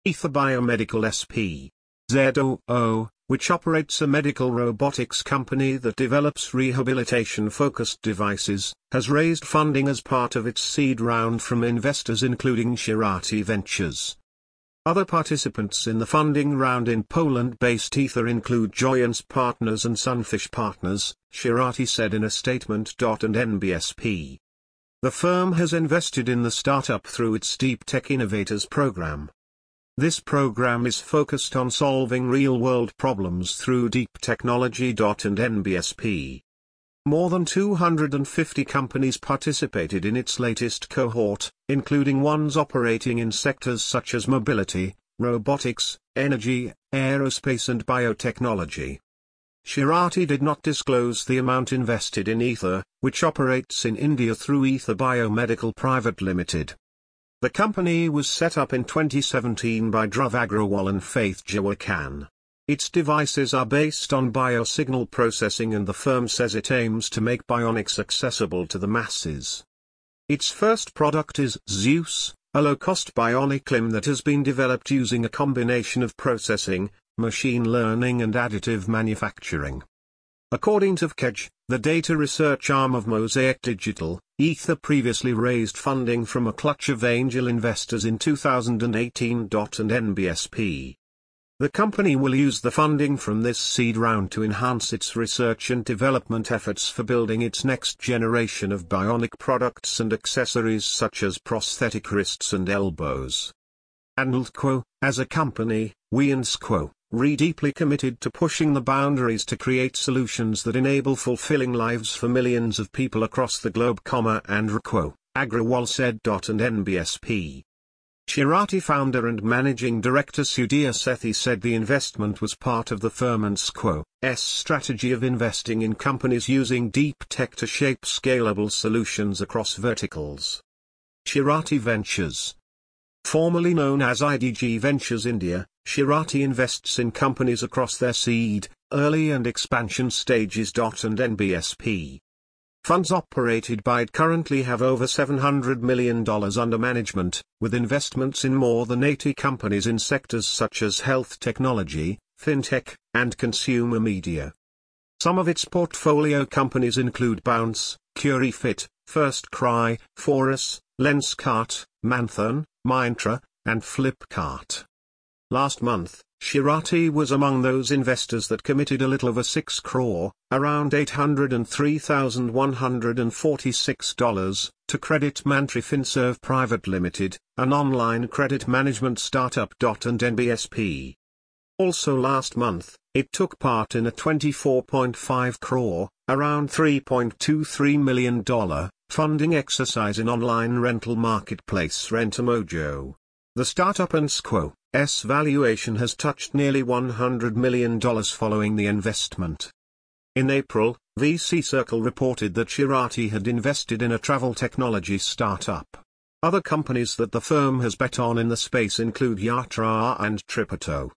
Ether Biomedical SP. ZOO, which operates a medical robotics company that develops rehabilitation-focused devices, has raised funding as part of its seed round from investors including Shirati Ventures. Other participants in the funding round in Poland-based Ether include Joyence Partners and Sunfish Partners, Shirati said in a statement. And NBSP. The firm has invested in the startup through its Deep Tech Innovators program. This program is focused on solving real-world problems through deep technology. And NBSP. More than 250 companies participated in its latest cohort, including ones operating in sectors such as mobility, robotics, energy, aerospace and biotechnology. Shirati did not disclose the amount invested in Ether, which operates in India through Ether Biomedical Private Limited. The company was set up in 2017 by Dhruv Agrawal and Faith Jawakan. Its devices are based on biosignal processing and the firm says it aims to make bionics accessible to the masses. Its first product is Zeus, a low-cost bionic limb that has been developed using a combination of processing, machine learning and additive manufacturing. According to VKEJ, the data research arm of Mosaic Digital, Ether previously raised funding from a clutch of angel investors in 2018. And NBSP. The company will use the funding from this seed round to enhance its research and development efforts for building its next generation of bionic products and accessories such as prosthetic wrists and elbows. As a company, we are deeply committed to pushing the boundaries to create solutions that enable fulfilling lives for millions of people across the globe, Agrawal said. And NBSP. Shirati founder and managing director Sudhir Sethi said the investment was part of the firm's strategy of investing in companies using deep tech to shape scalable solutions across verticals. Shirati Ventures. Formerly known as IDG Ventures India, Shirati invests in companies across their seed, early and expansion stages. And NBSP. Funds operated by it currently have over $700 million under management, with investments in more than 80 companies in sectors such as health technology, fintech, and consumer media. Some of its portfolio companies include Bounce, CuriFit, FirstCry, Forus, Lenskart, Manthon, Myntra, and Flipkart. Last month, Shirati was among those investors that committed a little over 6 crore, around $803,146, to Credit Mantri Finserve Private Limited, an online credit management startup. And NBSP. Also last month, it took part in a 24.5 crore, around $3.23 million, funding exercise in online rental marketplace Rentamojo. The startup and S valuation has touched nearly $100 million following the investment. In April, VC Circle reported that Shirati had invested in a travel technology startup. Other companies that the firm has bet on in the space include Yatra and Tripato.